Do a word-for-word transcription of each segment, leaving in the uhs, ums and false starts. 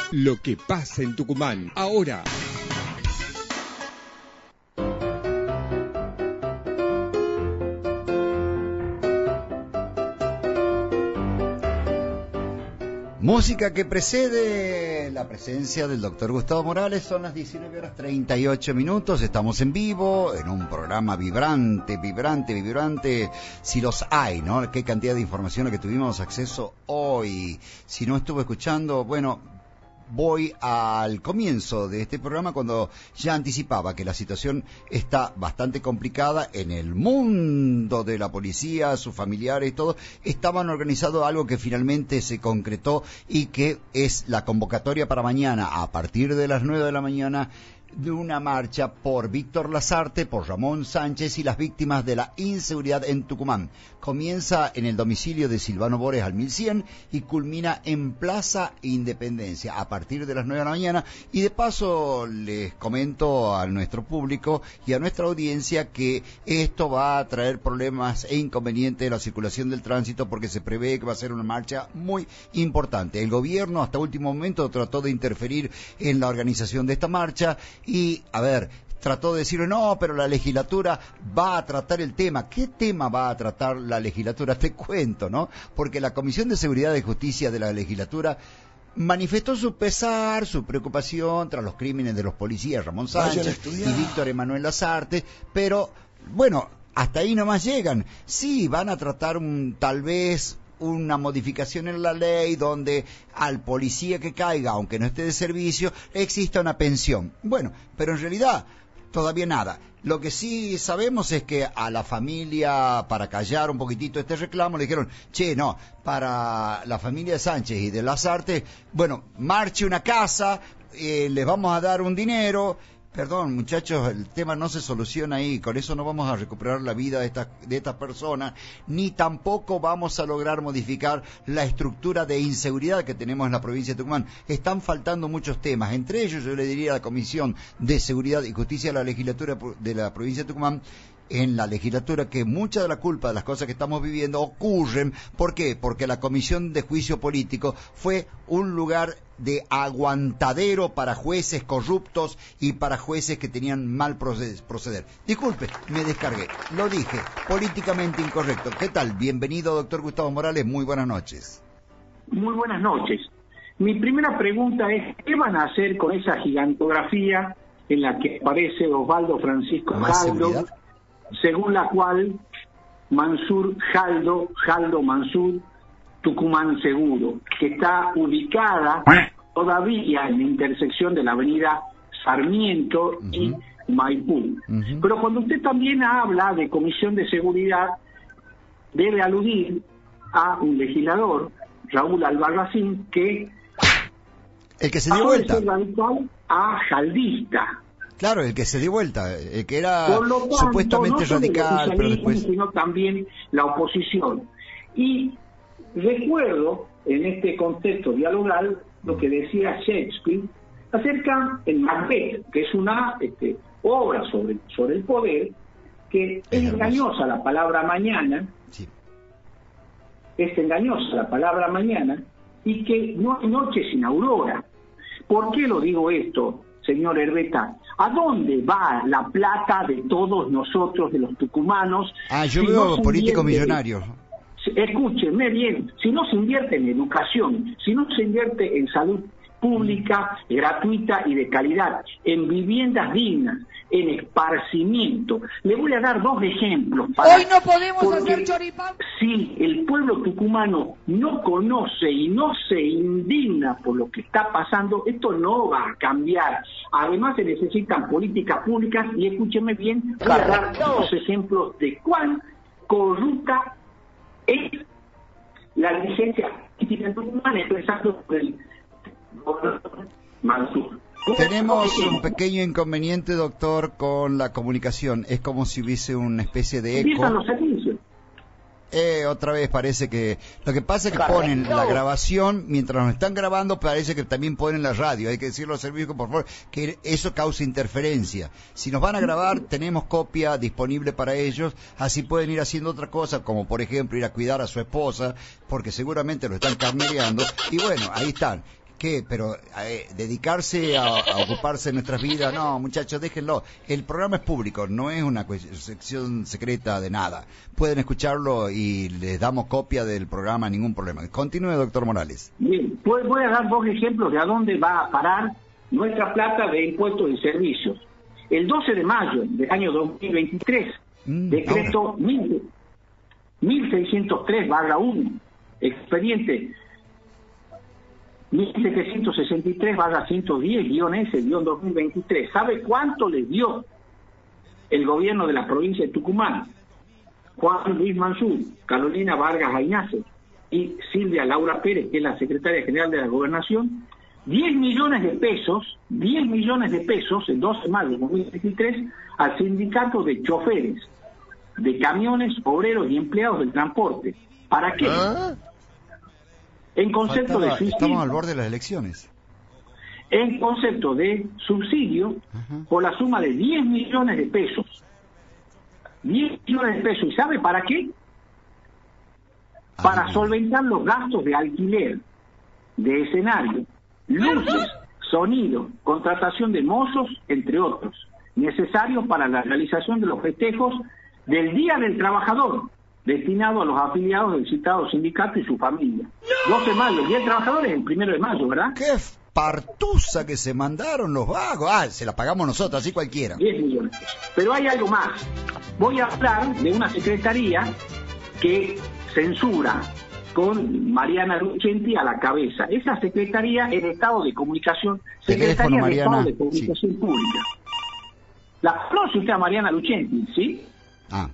Lo que pasa en Tucumán, ahora. Música que precede la presencia del doctor Gustavo Morales. Son las diecinueve horas treinta y ocho minutos. Estamos en vivo en un programa vibrante, vibrante, vibrante. Si los hay, ¿no? Qué cantidad de información a que tuvimos acceso hoy. Si no estuvo escuchando, bueno, voy al comienzo de este programa cuando ya anticipaba que la situación está bastante complicada en el mundo de la policía, sus familiares y todo. Estaban organizando algo que finalmente se concretó y que es la convocatoria para mañana a partir de las nueve de la mañana de una marcha por Víctor Lasarte, por Ramón Sánchez y las víctimas de la inseguridad en Tucumán. Comienza en el domicilio de Silvano Bores al mil cien y culmina en Plaza Independencia a partir de las nueve de la mañana. Y de paso les comento a nuestro público y a nuestra audiencia que esto va a traer problemas e inconvenientes en la circulación del tránsito porque se prevé que va a ser una marcha muy importante. El gobierno hasta último momento trató de interferir en la organización de esta marcha. Y, a ver, trató de decir, no, pero la legislatura va a tratar el tema. ¿Qué tema va a tratar la legislatura? Te cuento, ¿no? Porque la Comisión de Seguridad y Justicia de la legislatura manifestó su pesar, su preocupación tras los crímenes de los policías Ramón Sánchez y Víctor Emanuel Lasarte, pero, bueno, hasta ahí nomás llegan. Sí, van a tratar un, tal vez una modificación en la ley donde al policía que caiga, aunque no esté de servicio, exista una pensión. Bueno, pero en realidad todavía nada. Lo que sí sabemos es que a la familia, para callar un poquitito este reclamo, le dijeron, che, no, para la familia de Sánchez y de Lasarte, bueno, marche una casa, eh, les vamos a dar un dinero. Perdón, muchachos, el tema no se soluciona ahí, con eso no vamos a recuperar la vida de estas de esta personas, ni tampoco vamos a lograr modificar la estructura de inseguridad que tenemos en la provincia de Tucumán. Están faltando muchos temas, entre ellos yo le diría a la Comisión de Seguridad y Justicia de la Legislatura de la provincia de Tucumán, en la legislatura, que mucha de la culpa de las cosas que estamos viviendo ocurren. ¿Por qué? Porque la Comisión de Juicio Político fue un lugar de aguantadero para jueces corruptos y para jueces que tenían mal proceder. Disculpe, me descargué. Lo dije, políticamente incorrecto. ¿Qué tal? Bienvenido, doctor Gustavo Morales. Muy buenas noches. Muy buenas noches. Mi primera pregunta es, ¿qué van a hacer con esa gigantografía en la que aparece Osvaldo Francisco Jaldo, según la cual Mansur Jaldo, Jaldo Mansur, Tucumán Seguro, que está ubicada todavía en la intersección de la avenida Sarmiento uh-huh. y Maipú? Uh-huh. Pero cuando usted también habla de Comisión de Seguridad, debe aludir a un legislador, Raúl Albarracín, que el que se dio vuelta a jaldista. Claro, el que se dio vuelta, el que era tanto, supuestamente no radical, pero después... sino también la oposición. Y recuerdo, en este contexto dialogal, lo que decía Shakespeare acerca del Macbeth, que es una este, obra sobre, sobre el poder, que es, es engañosa la palabra mañana, sí. es engañosa la palabra mañana, y que no hay noche sin aurora. ¿Por qué lo digo esto, señor Herbeta? ¿A dónde va la plata de todos nosotros, de los tucumanos? Ah, yo si veo no políticos millonarios. Escúchenme bien, si no se invierte en educación, si no se invierte en salud pública, gratuita y de calidad, en viviendas dignas, en esparcimiento. Le voy a dar dos ejemplos. Para, Hoy no podemos hacer choripán. Si el pueblo tucumano no conoce y no se indigna por lo que está pasando, esto no va a cambiar. Además se necesitan políticas públicas y escúcheme bien, voy a dar dos ejemplos de cuán corrupta es la licencia tucumana, empezando por el Mansur. Tenemos un pequeño inconveniente, doctor, con la comunicación. Es como si hubiese una especie de eco. Empiezan los servicios. Eh, otra vez parece que... Lo que pasa es que ponen la grabación, mientras nos están grabando, parece que también ponen la radio. Hay que decirlo al servicio, por favor, que eso causa interferencia. Si nos van a grabar, tenemos copia disponible para ellos, así pueden ir haciendo otra cosa, como por ejemplo ir a cuidar a su esposa, porque seguramente lo están carnereando. Y bueno, ahí están. ¿Qué? Pero eh, dedicarse a, a ocuparse de nuestras vidas, no, muchachos, déjenlo. El programa es público, no es una sección secreta de nada. Pueden escucharlo y les damos copia del programa, ningún problema. Continúe, doctor Morales. Bien, pues voy a dar dos ejemplos de a dónde va a parar nuestra plata de impuestos y servicios. El doce de mayo del año dos mil veintitrés, mm, decreto mil seiscientos tres barra uno, expediente mil setecientos sesenta y tres barra ciento diez guión S guión dos mil veintitrés. ¿Sabe cuánto le dio el gobierno de la provincia de Tucumán? Juan Luis Mansur, Carolina Vargas Aynace y Silvia Laura Pérez, que es la secretaria general de la Gobernación, diez millones de pesos, diez millones de pesos, el doce de mayo de dos mil veintitrés, al sindicato de choferes, de camiones, obreros y empleados del transporte. ¿Para qué? ¿Ah? En concepto Faltaba, de subsidio. Estamos al borde de las elecciones. En concepto de subsidio, uh-huh, por la suma de diez millones de pesos. diez millones de pesos. ¿Y sabe para qué? Ah, para bien. solventar los gastos de alquiler, de escenario, luces, sonido, contratación de mozos, entre otros, necesarios para la realización de los festejos del Día del Trabajador, destinado a los afiliados del citado sindicato y su familia. doce de mayo, el Día del Trabajador es el primero de mayo, ¿verdad? ¡Qué partusa que se mandaron los vagos! Ah, se la pagamos nosotros, así cualquiera. diez millones. Pero hay algo más. Voy a hablar de una secretaría que censura con Mariana Lucenti a la cabeza. Esa secretaría es de Estado de Comunicación, Secretaría de Estado de Comunicación sí. Pública. La conoce usted a Mariana Lucenti, ¿sí? Ah.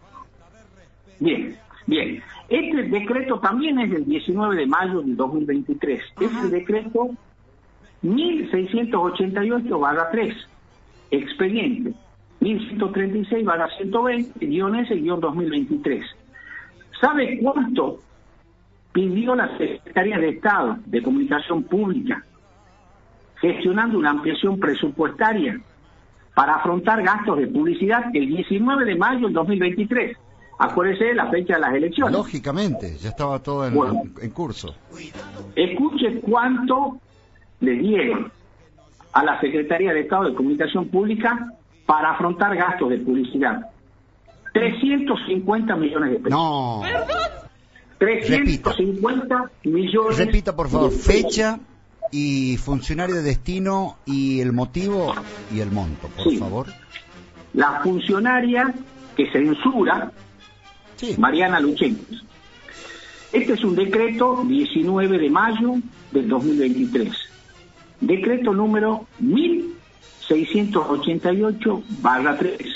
Bien, bien. Este decreto también es del diecinueve de mayo del dos mil veintitrés. Es el decreto mil seiscientos ochenta y ocho barra tres, expediente mil ciento treinta y seis barra ciento veinte, guión S, guión dos mil veintitrés. ¿Sabe cuánto pidió la Secretaría de Estado de Comunicación Pública gestionando una ampliación presupuestaria para afrontar gastos de publicidad el diecinueve de mayo del dos mil veintitrés? Acuérdese de la fecha de las elecciones. Lógicamente, ya estaba todo en, bueno, en, en curso. Escuche cuánto le dieron a la Secretaría de Estado de Comunicación Pública para afrontar gastos de publicidad. trescientos cincuenta millones de pesos. No. trescientos cincuenta Repita. millones. Repita, por favor, fecha y funcionario de destino y el motivo y el monto, por sí. favor. La funcionaria que censura, sí. Mariana Lucenti. Este es un decreto diecinueve de mayo del dos mil veintitrés. Decreto número mil seiscientos ochenta y ocho barra tres.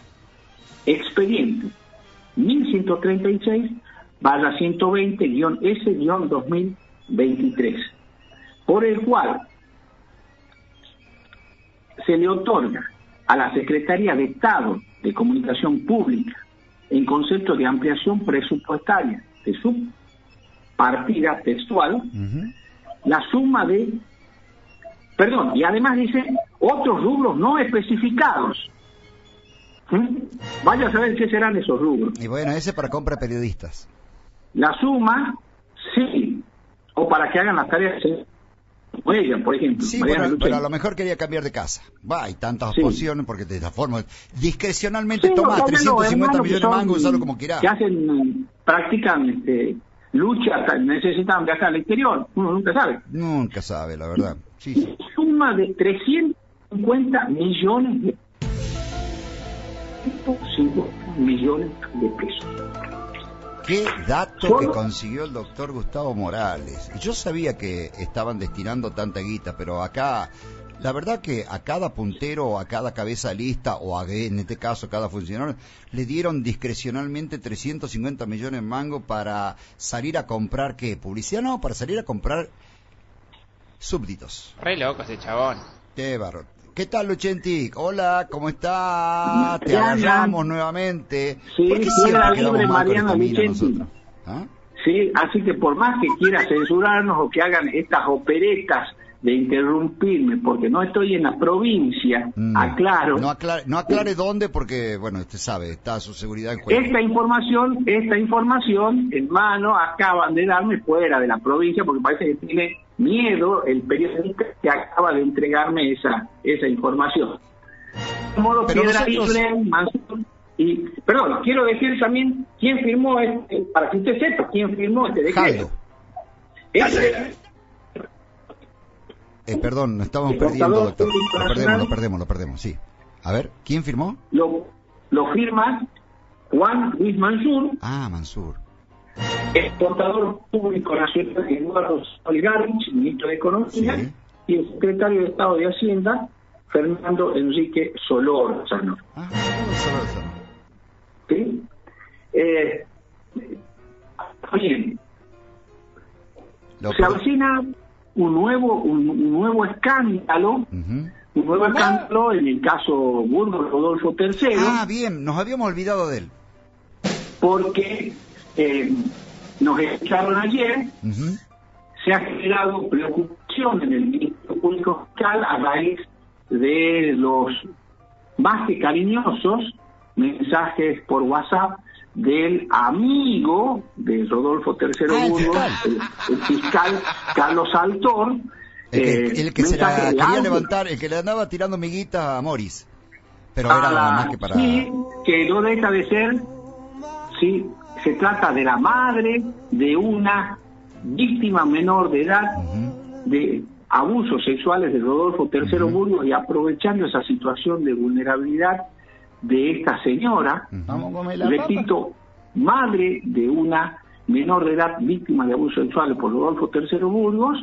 Expediente mil ciento treinta y seis barra ciento veinte guión S guión dos mil veintitrés. Por el cual se le otorga a la Secretaría de Estado de Comunicación Pública, en concepto de ampliación presupuestaria de su partida textual, uh-huh, la suma de, perdón, y además dice otros rubros no especificados. ¿Mm? Vaya a saber qué serán esos rubros. Y bueno, ese para compra de periodistas. La suma, sí, o para que hagan las tareas como ella, por ejemplo. Sí, pero, pero a lo mejor quería cambiar de casa. Va, hay tantas sí. opciones porque de esta forma, discrecionalmente sí, toma no, trescientos cincuenta millones de mangos, usarlo como quiera. Que hacen, practican este, lucha, necesitan viajar al exterior, uno nunca sabe. Nunca sabe, la verdad. Sí, sí. Suma de trescientos cincuenta millones de trescientos cincuenta millones de pesos. Qué dato ¿Solo? que consiguió el doctor Gustavo Morales. Yo sabía que estaban destinando tanta guita, pero acá, la verdad que a cada puntero, a cada cabeza de lista, o a, en este caso a cada funcionario, le dieron discrecionalmente trescientos cincuenta millones de mango para salir a comprar, ¿qué? ¿Publicidad? No, para salir a comprar súbditos. Re loco ese chabón. Qué barro. ¿Qué tal, Lucenti? Hola, ¿cómo está? Te agarramos nuevamente. Sí, ¿por qué siempre quedamos mal con esta mina nosotros? ¿Ah? Sí, así que por más que quiera censurarnos o que hagan estas operetas de interrumpirme, porque no estoy en la provincia, mm. aclaro. No aclare, no aclare dónde, porque, bueno, usted sabe, está su seguridad en juego. Esta información, esta información, hermano, acaban de darme fuera de la provincia, porque parece que tiene miedo el periodista que acaba de entregarme esa esa información. De modo, Pero Piedra nosotros... Libre, Mansur, y, perdón, quiero decir también quién firmó, este, para que usted sepa, quién firmó este decreto. Este, eh, perdón, nos estamos el perdiendo, contador doctor. público Lo perdemos, nacional lo perdemos, lo perdemos, sí. A ver, ¿quién firmó? Lo, lo firma Juan Luis Mansur, Ah, Mansur. el contador público nacional Eduardo Olgarich, ministro de Economía, Sí. y el secretario de Estado de Hacienda, Fernando Enrique Solórzano. Ah, Solórzano. ¿Sí? Eh, oye, Lo se per- avecina un nuevo, un, un nuevo escándalo, Ujú. un nuevo escándalo en el caso Burgos Rodolfo tercero, Ah, bien, nos habíamos olvidado de él. porque eh, nos escucharon ayer. Ujú. Se ha generado preocupación en el Ministerio Público Fiscal a raíz de los más que cariñosos mensajes por WhatsApp del amigo de Rodolfo tercero Ah, el Burgos, fiscal. el, el fiscal Carlos Saltor. El que, eh, el que se la mensajes de quería audio levantar, el que le andaba tirando miguitas a Morris. Pero a era la- más que para... sí, que no deja de ser, sí, se trata de la madre de una víctima menor de edad Ujú. de abusos sexuales de Rodolfo tercero Ujú. Burgos, y aprovechando esa situación de vulnerabilidad de esta señora, Ujú. repito, madre de una menor de edad víctima de abusos sexuales por Rodolfo tercero Burgos,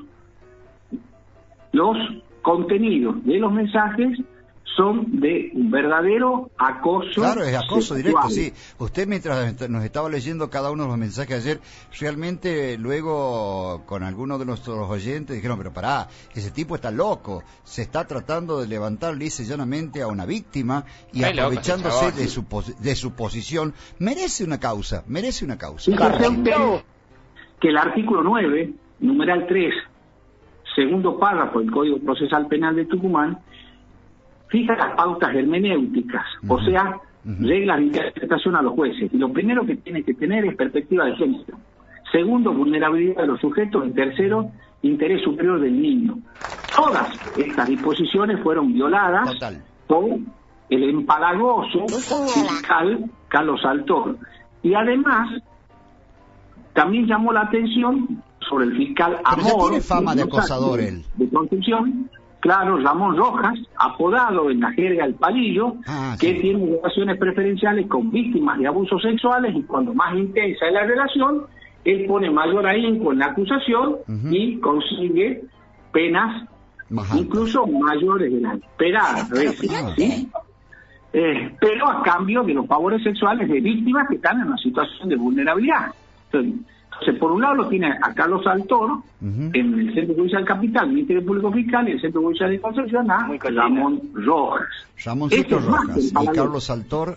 los contenidos de los mensajes son de un verdadero acoso. Claro, es acoso sexual. directo, sí. Usted mientras nos estaba leyendo cada uno de los mensajes ayer, realmente luego con algunos de nuestros oyentes dijeron, pero pará, ese tipo está loco, se está tratando de levantar lisa y llanamente a una víctima y Está loco aprovechándose ese de su, pos- de su posición, merece una causa, merece una causa. Fíjese usted que el artículo nueve, numeral tres, segundo párrafo del Código Procesal Penal de Tucumán, fija las pautas hermenéuticas, o Ujú. sea, Ujú. reglas de interpretación a los jueces. Y lo primero que tiene que tener es perspectiva de género. Segundo, vulnerabilidad de los sujetos. Y tercero, interés superior del niño. Todas estas disposiciones fueron violadas Total. por el empalagoso fiscal Carlos Saltor. Y además, también llamó la atención sobre el fiscal Pero ya Amor, tiene fama de Los Ángeles, acosador él. de Concepción, claro, Ramón Rojas, apodado en la jerga El Palillo, Ah, que sí. tiene relaciones preferenciales con víctimas de abusos sexuales, y cuando más intensa es la relación, él pone mayor ahínco en la acusación Ujú. y consigue penas Más altas. incluso mayores de las esperadas a veces, ¿sí? Eh, pero a cambio de los favores sexuales de víctimas que están en una situación de vulnerabilidad. Entonces, entonces, por un lado lo tiene a Carlos Saltor, Ujú. en el Centro Judicial Capital, Ministerio Público Fiscal, y el Centro Judicial de Concepción a Muy cochina. Ramón Rojas. Ramoncito Ese es más Rojas que el y paladín. Carlos Saltor.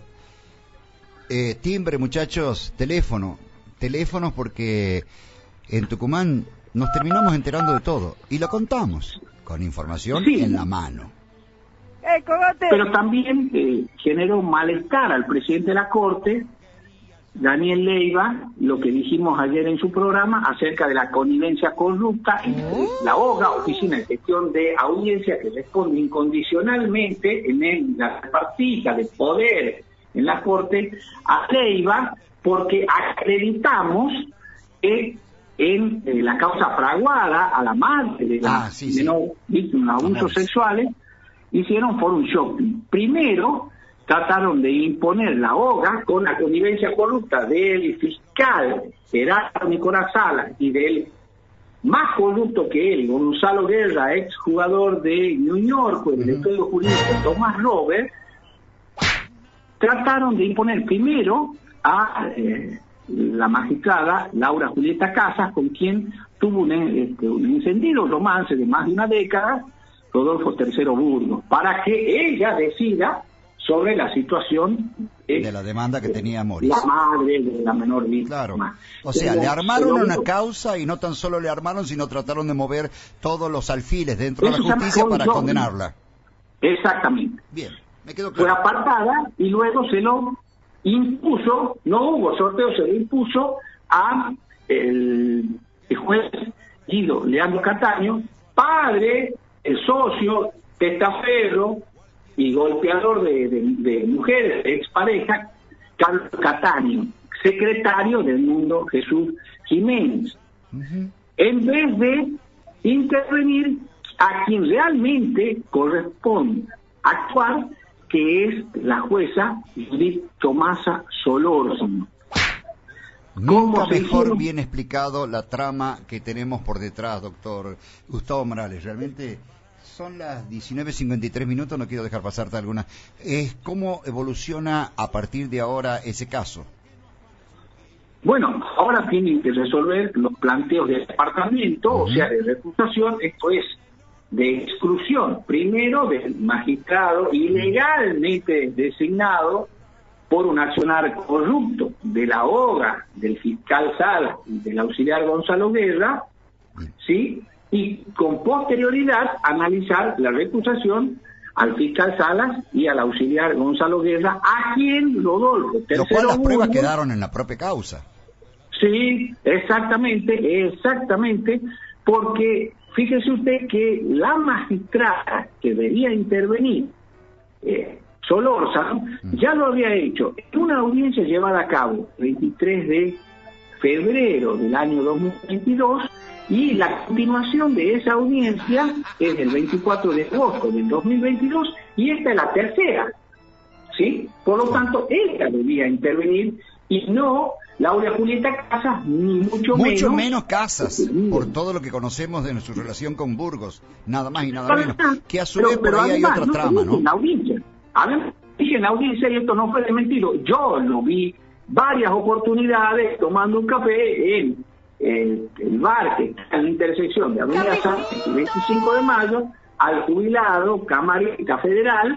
Eh, timbre, muchachos, teléfono. Teléfonos porque en Tucumán nos terminamos enterando de todo y lo contamos con información Sí. en la mano. ¡Eh, cogote! Pero también eh, generó malestar al presidente de la Corte, Daniel Leiva, lo que dijimos ayer en su programa acerca de la connivencia corrupta entre la O G A, Oficina de Gestión de Audiencia, que responde incondicionalmente en el- la repartija de poder en la Corte, a Leiva, porque acreditamos que en eh, la causa fraguada a la madre de la Ah, sí, sí. menor víctima de abusos Amores. sexuales, hicieron forum shopping. Primero trataron de imponer la O G A con la connivencia corrupta del fiscal Gerardo Nicolás Salas y del más corrupto que él, Gonzalo Guerra, ex jugador de New York, el estudio jurídico Tomás Robert. Trataron de imponer primero a eh, la magistrada Laura Julieta Casas, con quien tuvo un, este, un encendido romance de más de una década, Rodolfo tercero Burgos, para que ella decida sobre la situación de, De la demanda que tenía Morris. la madre de la menor víctima. Claro. O sea, Pero, le armaron pero, una causa y no tan solo le armaron, sino trataron de mover todos los alfiles dentro de la Eso se llama justicia para control. condenarla. Exactamente. Bien, me quedó Fue claro. apartada y luego se lo impuso, no hubo sorteo, se lo impuso a el, el juez Guido Leandro Cataño, padre, el socio, testaferro y golpeador de, de, de mujeres, expareja, Carlos Cataño, secretario del Mundo Jesús Jiménez. Uh-huh. En vez de intervenir a quien realmente corresponde actuar, que es la jueza Judith Tomasa Solórzano. Nunca mejor bien explicado la trama que tenemos por detrás, doctor Gustavo Morales. Realmente son las diecinueve cincuenta y tres minutos, no quiero dejar pasarte alguna. Es ¿Cómo evoluciona a partir de ahora ese caso? Bueno, ahora tienen que resolver los planteos del departamento, uh-huh. o sea, de recusación, esto es, de exclusión, primero del magistrado ilegalmente designado por un accionar corrupto de la O G A, del fiscal Salas y del auxiliar Gonzalo Guerra, ¿sí? Y con posterioridad analizar la recusación al fiscal Salas y al auxiliar Gonzalo Guerra, a quien Rodolfo Tercero Lo cual las pruebas Burgos, quedaron en la propia causa. Sí, exactamente, exactamente, porque fíjese usted que la magistrada que debía intervenir, eh, Solórzano, ya lo había hecho en una audiencia llevada a cabo el veintitrés de febrero del año dos mil veintidós, y la continuación de esa audiencia es el veinticuatro de agosto del dos mil veintidós, y esta es la tercera, ¿sí? Por lo tanto, ella debía intervenir y no Laura Julieta Casas, ni mucho, mucho menos. Mucho menos Casas, por todo lo que conocemos de su relación con Burgos, nada más y nada pero, menos. Que a su pero, vez por ahí además, hay otra no, trama, ¿no? En la audiencia. Además, dije en la audiencia, y esto no fue desmentido, yo lo vi varias oportunidades tomando un café en el, el bar que está en la intersección de Avenida San y veinticinco de mayo, al jubilado camarista federal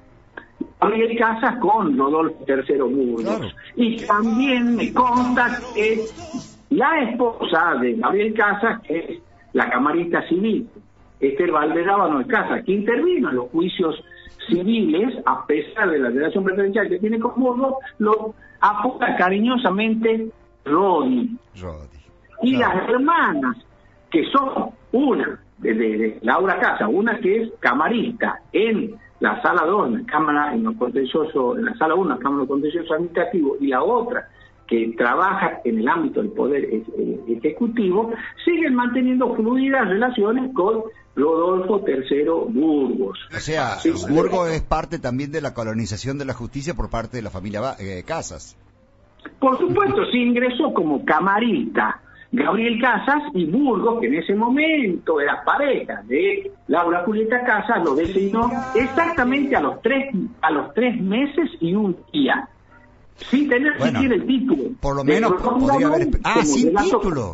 Gabriel Casas con Rodolfo Tercero Burgos. Claro. Y también me consta que la esposa de Gabriel Casas, que es la camarista civil, Esther Valderábano de Casas, que intervino en los juicios civiles, a pesar de la relación preferencial que tiene con Burgos, lo apoda cariñosamente Rodi. Rodi. Y claro. Las hermanas, que son una de, de, de Laura Casas, una que es camarista en la sala dos, en la Cámara, en, los contencioso, en la sala uno, la Cámara de Contencioso Administrativo, y la otra que trabaja en el ámbito del Poder Ejecutivo, siguen manteniendo fluidas relaciones con Rodolfo Tercero Burgos. O sea, sí, Burgos es parte también de la colonización de la justicia por parte de la familia eh, Casas. Por supuesto, sí ingresó como camarista Gabriel Casas, y Burgos, que en ese momento era pareja de Laura Julieta Casas, lo designó exactamente a los tres a los tres meses y un día, sin tener bueno, siquiera el título. Por lo menos podría haber... Ah, sin relator. Título.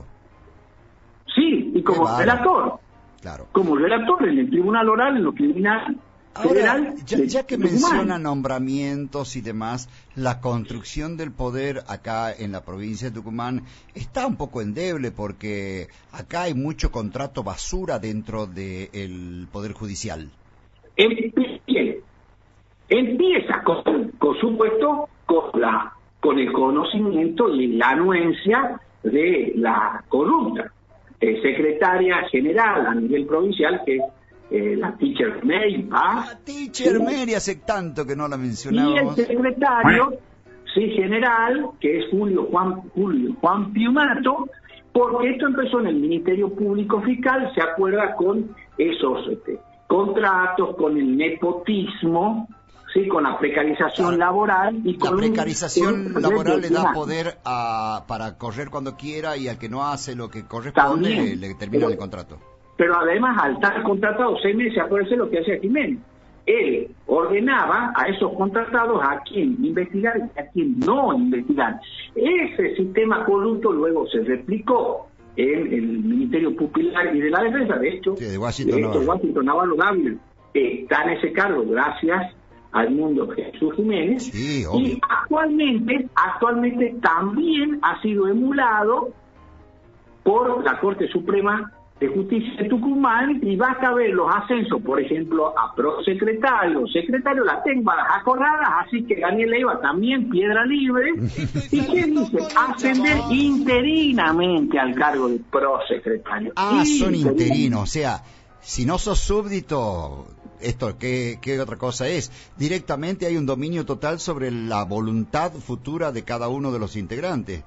Sí, y como relator. Claro. Como relator en el Tribunal Oral, en lo criminal. Ahora, ya, ya que menciona nombramientos y demás, la construcción del poder acá en la provincia de Tucumán está un poco endeble, porque acá hay mucho contrato basura dentro del Poder Judicial. Empieza, empieza con, por supuesto, con, la, con el conocimiento y la anuencia de la corrupta eh, secretaria general a nivel provincial, que es Eh, la teacher Mary Paz. La teacher Mary, hace tanto que no la mencionábamos. Y el secretario, sí, general, que es Julio Juan Julio Juan Piumato, porque esto empezó en el Ministerio Público Fiscal, se acuerda, con esos este, contratos, con el nepotismo, sí, con la precarización claro. laboral. Y con la precarización un, laboral le da final. poder a, para correr cuando quiera, y al que no hace lo que corresponde le, le termina el contrato. Pero además, al estar contratado seis meses, acuérdense lo que hacía Jiménez. Él ordenaba a esos contratados a quién investigar y a quién no investigar. Ese sistema corrupto luego se replicó en el Ministerio Pupilar y de la Defensa. De hecho, sí, de Washington, de hecho Washington Navarro Gabriel está en ese cargo gracias al Mundo Jesús Jiménez. Sí, y actualmente, actualmente también ha sido emulado por la Corte Suprema de Justicia de Tucumán y basta ver los ascensos, por ejemplo, a prosecretario, secretario, la tengo a las acordadas, así que Daniel Leiva también piedra libre. ¿Y qué dice? Ascender interinamente al cargo de prosecretario. Ah, son interinos, o sea, si no sos súbdito, esto, ¿qué, qué otra cosa es? Directamente hay un dominio total sobre la voluntad futura de cada uno de los integrantes.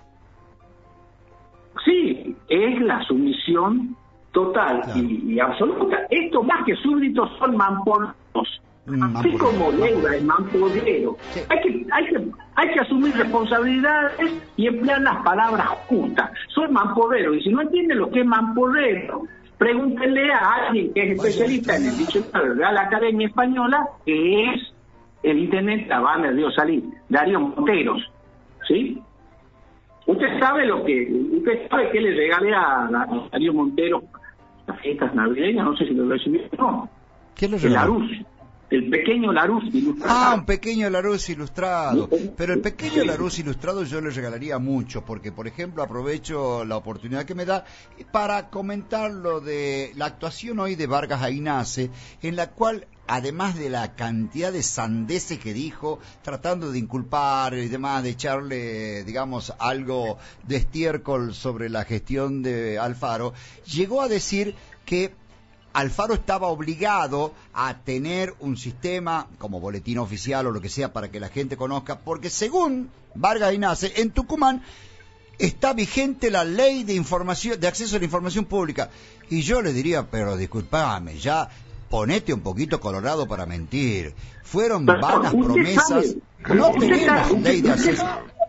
Sí, es la sumisión total, claro, y, y absoluta. Estos más que súbditos son mamponeros. Mm, Así como Leiva es mampodero. Sí. Hay que, hay que, hay que asumir responsabilidades y emplear las palabras justas. Son mampoderos, y si no entienden lo que es mampodero, pregúntenle a alguien que es especialista en el diccionario de la Real Academia Española, que es el intendente de Habana de Dios Salí, Darío Monteros, ¿sí? Usted sabe lo que, usted sabe que le regalé a, a Darío Montero las fiestas navideñas, no sé si lo recibió o no. ¿Qué le regaló? El Larus, el pequeño Larus ilustrado. Ah, un pequeño Larus ilustrado. Pero el pequeño Larus ilustrado yo le regalaría mucho, porque por ejemplo aprovecho la oportunidad que me da para comentar lo de la actuación hoy de Vargas Aynace, en la cual, además de la cantidad de sandeces que dijo, tratando de inculpar y demás, de echarle, digamos, algo de estiércol sobre la gestión de Alfaro, llegó a decir que Alfaro estaba obligado a tener un sistema como boletín oficial o lo que sea para que la gente conozca, porque según Vargas Aynace, en Tucumán está vigente la ley de información, de acceso a la información pública. Y yo le diría, pero disculpame, ya ponete un poquito colorado para mentir. Fueron pero, vanas promesas. Sabe, no tenemos sabe, ley de acceso.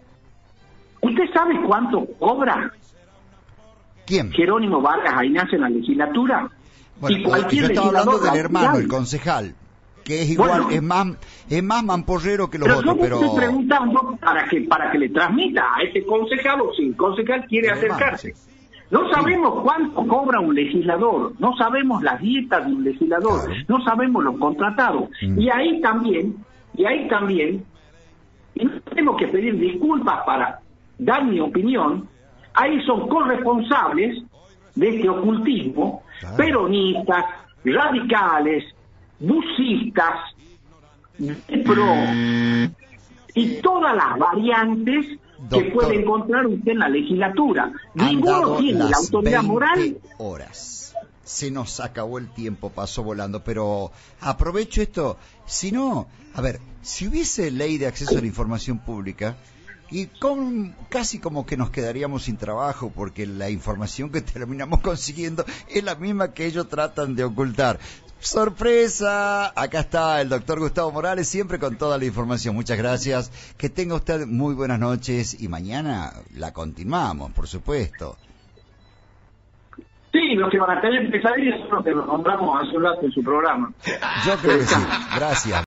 ¿Usted sabe cuánto cobra ¿Quién? Jerónimo Vargas Aynace en la legislatura? Bueno, y cualquier yo estaba hablando del hermano, el concejal, que es igual, bueno, es más es más mamporrero que los pero otros, yo pero... estoy preguntando para que para que le transmita a este concejal, o si el concejal quiere el acercarse. Hermano, sí. No sabemos sí. cuánto cobra un legislador, no sabemos las dietas de un legislador, claro, no sabemos los contratados. Mm. Y ahí también, y ahí también, y no tenemos que pedir disculpas para dar mi opinión, ahí son corresponsables de este ocultismo, claro, peronistas, radicales, bucistas, de pro, y todas las variantes, doctor, que puede encontrar usted en la legislatura. Ninguno tiene la autoridad moral. Horas. Se nos acabó el tiempo, pasó volando, pero aprovecho esto. Si no, a ver, si hubiese ley de acceso a la información pública, y con, casi como que nos quedaríamos sin trabajo, porque la información que terminamos consiguiendo es la misma que ellos tratan de ocultar. ¡Sorpresa! Acá está el doctor Gustavo Morales, siempre con toda la información. Muchas gracias. Que tenga usted muy buenas noches y mañana la continuamos, por supuesto. Sí, los que van a tener pesadillas son los que nos nombramos hace un rato en su programa. Yo creo que sí. Gracias.